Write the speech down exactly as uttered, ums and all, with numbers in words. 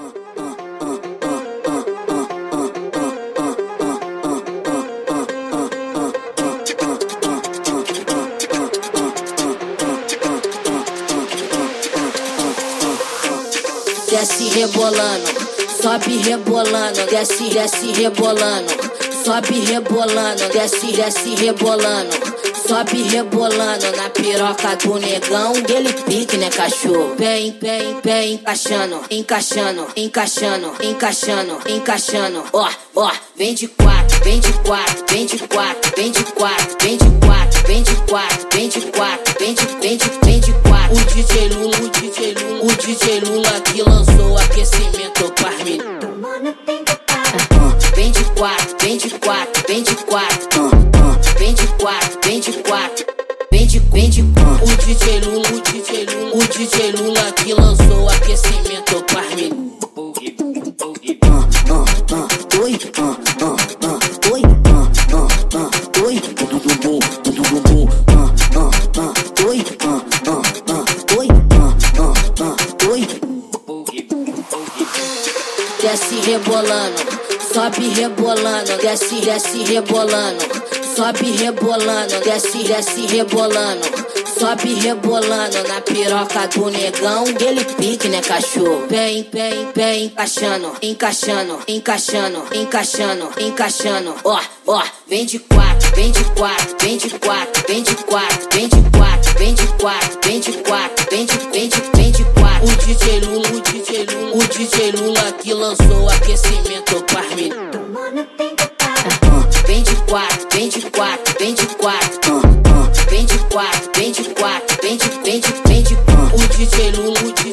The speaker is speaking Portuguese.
Desce rebolando, sobe rebolando, desce, desce rebolando, sobe rebolando, desce, desce rebolando, sobe rebolando na piroca do negão, ele pique, né, cachorro? Vem, vem, vem, encaixando, encaixando, encaixando, encaixando, encaixando, ó, ó, vem de quatro, vem de quatro, vem de quatro, vem de quatro, vem de quatro, vem de quatro, vem de quatro, vem de, vem de, vem de quatro. O D J Lula, o D J Lula, o D J Lula que lançou aquecimento para mim. Vem de quatro, vem de quatro, vem de quatro, vem de quatro, vem de quatro, vem de, vem de o D J Lula, o D J Lula, o D J Lula que lançou aquecimento para mim. Oi, oi, oi, tudo bom, tudo bom, oi, oi, oi. Desce rebolando, sobe rebolando, desce, desce rebolando, sobe rebolando, desce, desce rebolando, sobe rebolando na piroca do negão, ele pique, né, cachorro? Vem, vem, vem, encaixando, encaixando, encaixando, encaixando, encaixando, ó, ó, vem de quatro, vem de quatro, vem de quatro, vem de quatro, vem de quatro, vem de quatro, vem de quatro, vem de, vem de, vem de quatro. O D J Lula, o D J Lula, o D J Lula que lançou aquecimento para mim. Vem de quatro, vem de quatro, vem de quatro, vem de quatro, vem de quatro, vem de, vem de, vem de o D J Lula, o D J